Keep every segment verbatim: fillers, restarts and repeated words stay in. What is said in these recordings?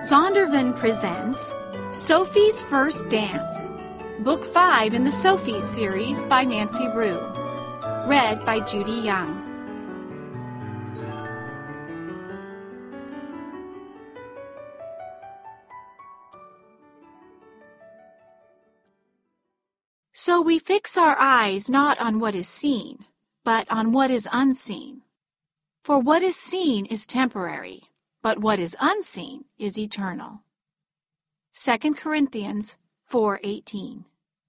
Zondervan presents Sophie's First Dance, Book five in the Sophie series by Nancy Rue. Read by Judy Young. So we fix our eyes not on what is seen, but on what is unseen. For what is seen is temporary, but what is unseen is eternal. Second Corinthians four eighteen.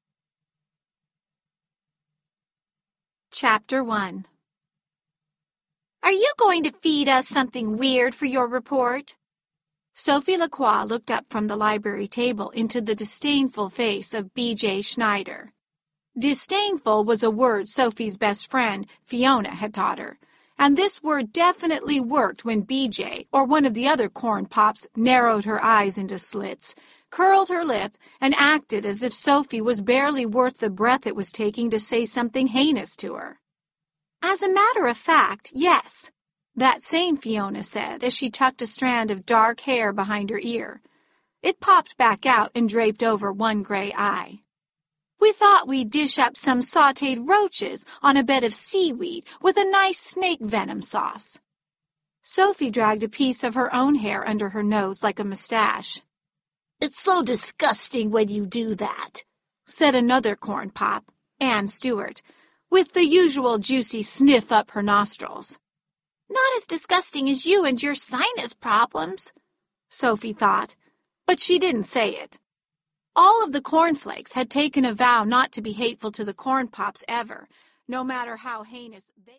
Chapter one. Are you going to feed us something weird for your report? Sophie Lacroix looked up from the library table into the disdainful face of B J Schneider. Disdainful was a word Sophie's best friend, Fiona, had taught her, and this word definitely worked when B J, or one of the other corn pops, narrowed her eyes into slits, curled her lip, and acted as if Sophie was barely worth the breath it was taking to say something heinous to her. As a matter of fact, yes, that same Fiona said as she tucked a strand of dark hair behind her ear. It popped back out and draped over one gray eye. We thought we'd dish up some sautéed roaches on a bed of seaweed with a nice snake venom sauce. Sophie dragged a piece of her own hair under her nose like a mustache. It's so disgusting when you do that, said another corn pop, Anne Stewart, with the usual juicy sniff up her nostrils. Not as disgusting as you and your sinus problems, Sophie thought, but she didn't say it. All of the cornflakes had taken a vow not to be hateful to the corn pops ever, no matter how heinous they